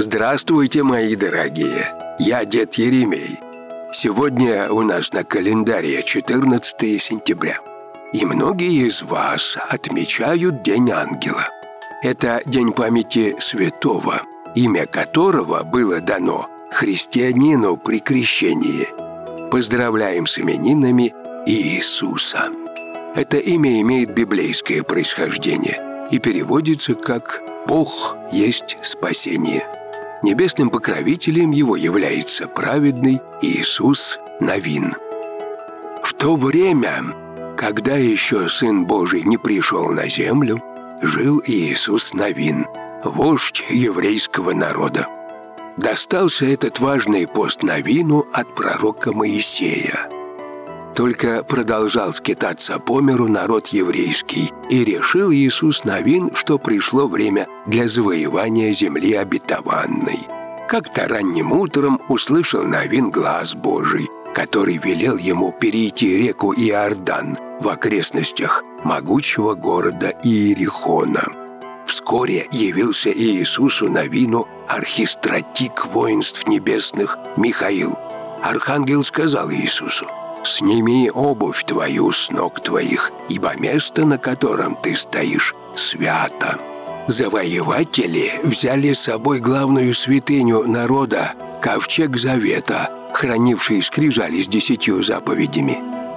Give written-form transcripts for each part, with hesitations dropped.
Здравствуйте, мои дорогие! Я дед Еремей. Сегодня у нас на календаре 14 сентября. И многие из вас отмечают День Ангела. Это день памяти святого, имя которого было дано христианину при крещении. Поздравляем с именинами Иисуса. Это имя имеет библейское происхождение и переводится как «Бог есть спасение». Небесным покровителем его является праведный Иисус Навин. В то время, когда еще Сын Божий не пришел на землю, жил Иисус Навин, вождь еврейского народа. Достался этот важный пост Навину от пророка Моисея. Только продолжал скитаться по миру народ еврейский, и решил Иисус Навин, что пришло время для завоевания земли обетованной. Как-то ранним утром услышал Навин глас Божий, который велел ему перейти реку Иордан в окрестностях могучего города Иерихона. Вскоре явился Иисусу Навину архистратик воинств небесных Михаил. Архангел сказал Иисусу: «Сними обувь твою с ног твоих, ибо место, на котором ты стоишь, свято». Завоеватели взяли с собой главную святыню народа, ковчег завета, хранивший скрижали с 10 заповедями.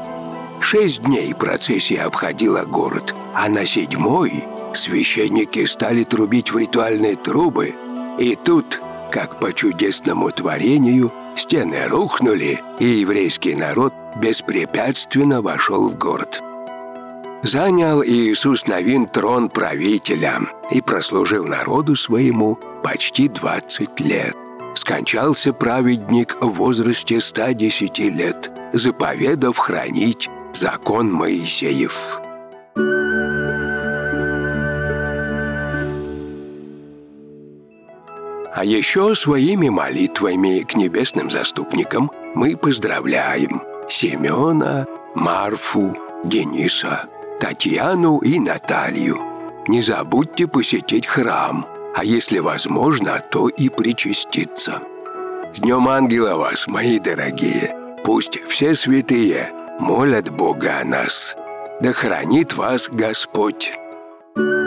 6 дней процессия обходила город, а на 7-й священники стали трубить в ритуальные трубы, и тут, как по чудесному творению, стены рухнули, и еврейский народ беспрепятственно вошел в город. Занял Иисус Навин трон правителя и прослужил народу своему почти 20 лет. Скончался праведник в возрасте 110 лет, заповедав хранить закон Моисеев. А еще своими молитвами к небесным заступникам мы поздравляем Семена, Марфу, Дениса, Татьяну и Наталью. Не забудьте посетить храм, а если возможно, то и причаститься. С Днем Ангела вас, мои дорогие! Пусть все святые молят Бога о нас. Да хранит вас Господь!